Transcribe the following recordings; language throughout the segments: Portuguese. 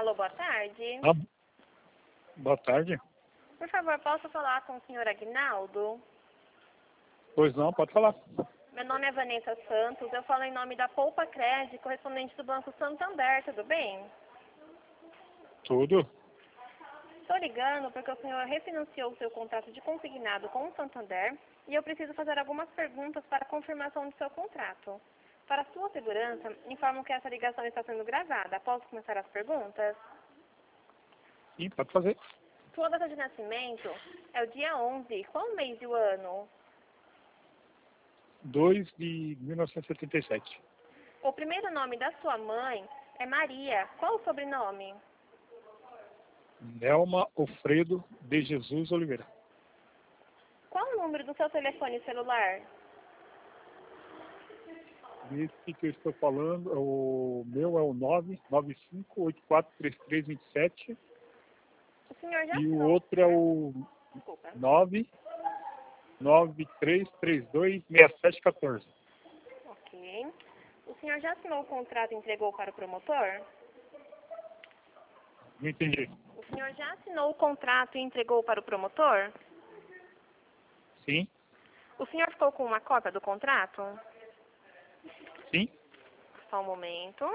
Alô, boa tarde. Ah, boa tarde. Por favor, posso falar com o senhor Aguinaldo? Pois não, pode falar. Meu nome é Vanessa Santos, eu falo em nome da Poupa Cred, correspondente do Banco Santander, tudo bem? Tudo? Estou ligando porque o senhor refinanciou o seu contrato de consignado com o Santander e eu preciso fazer algumas perguntas para confirmação do seu contrato. Para sua segurança, informo que essa ligação está sendo gravada. Posso começar as perguntas? Sim, pode fazer. Sua data de nascimento é o dia 11. Qual o mês e o ano? 2 de 1977. O primeiro nome da sua mãe é Maria. Qual o sobrenome? Nelma Alfredo de Jesus Oliveira. Qual o número do seu telefone celular? Esse que eu estou falando, o meu é o 995843327 O senhor já e o assinou... outro é o Desculpa. 993326714. Ok. O senhor já assinou o contrato e entregou para o promotor? Não entendi. O senhor já assinou o contrato e entregou para o promotor? Sim? O senhor ficou com uma cópia do contrato? Sim? Só um momento.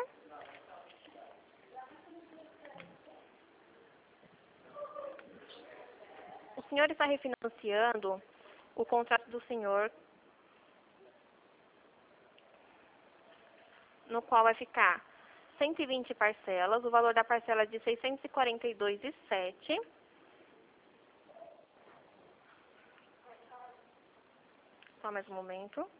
O senhor está refinanciando o contrato do senhor, no qual vai ficar 120 parcelas, o valor da parcela é de 642,07. Só mais um momento.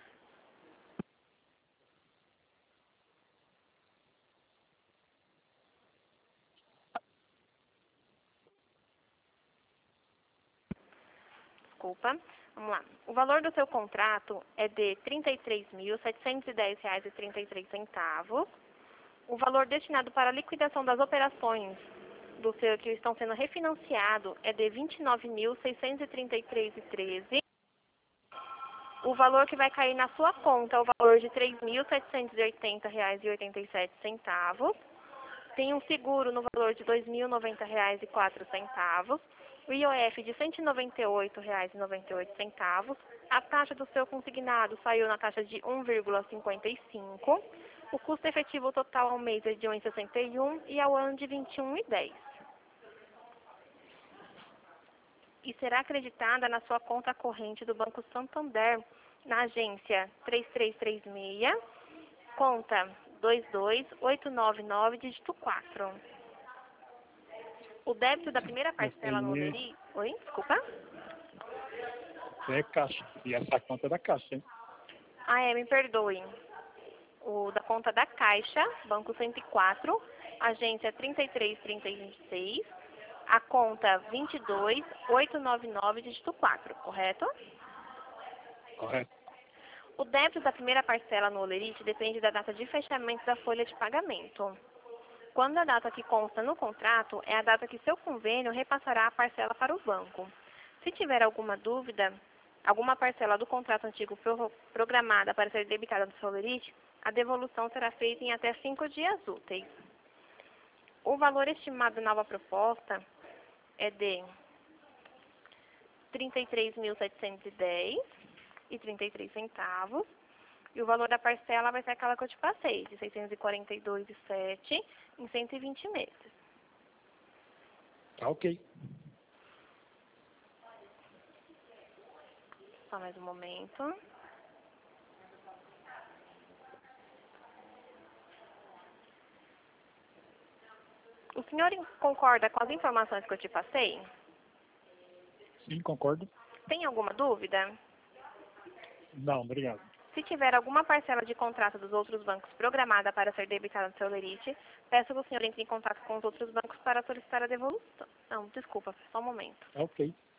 Desculpa. Vamos lá. O valor do seu contrato é de R$ 33.710,33. O valor destinado para a liquidação das operações do seu que estão sendo refinanciado é de R$ 29.633,13. O valor que vai cair na sua conta é o valor de R$ 3.780,87. Tem um seguro no valor de R$ 2.090,04. O IOF de R$ 198,98. A taxa do seu consignado saiu na taxa de 1,55. O custo efetivo total ao mês é de 1,61 e ao ano de 21,10. E será acreditada na sua conta corrente do Banco Santander, na agência 3336, conta 22899, dígito 4. O débito da primeira parcela no Oleri... Oi, desculpa. É caixa. E essa conta é da caixa, hein? Me perdoe. O da conta da Caixa, Banco 104, agência 33336, a conta 22899, dígito 4, correto? Correto. O débito da primeira parcela no Olerite depende da data de fechamento da folha de pagamento. Quando a data que consta no contrato é a data que seu convênio repassará a parcela para o banco. Se tiver alguma dúvida, alguma parcela do contrato antigo programada para ser debitada do seu Olerite, a devolução será feita em até 5 dias úteis. O valor estimado da nova proposta é de R$ 33.710,33. E o valor da parcela vai ser aquela que eu te passei, de 642,07 em 120 meses. Tá ok. Só mais um momento. O senhor concorda com as informações que eu te passei? Sim, concordo. Tem alguma dúvida? Não, obrigado. Se tiver alguma parcela de contrato dos outros bancos programada para ser debitada no seu Olerite, peço que o senhor entre em contato com os outros bancos para solicitar a devolução. Não, desculpa, só um momento. Tá ok.